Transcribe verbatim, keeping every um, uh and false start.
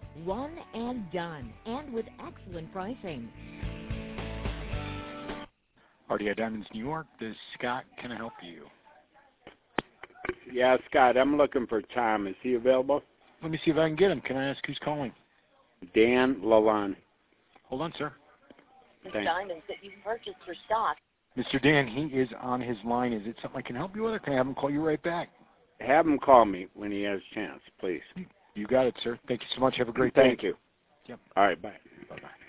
One and done, and with excellent pricing. R D I Diamonds, New York. This is Scott. Can I help you? Yeah, Scott, I'm looking for Tom. Is he available? Let me see if I can get him. Can I ask who's calling? Dan Lalonde. Hold on, sir. Thanks. Diamonds that you purchased for stock. Mister Dan, he is on his line. Is it something I can help you with, or can I have him call you right back? Have him call me when he has a chance, please. You got it, sir. Thank you so much. Have a great day. Thank you. Yep. All right, bye. Bye-bye.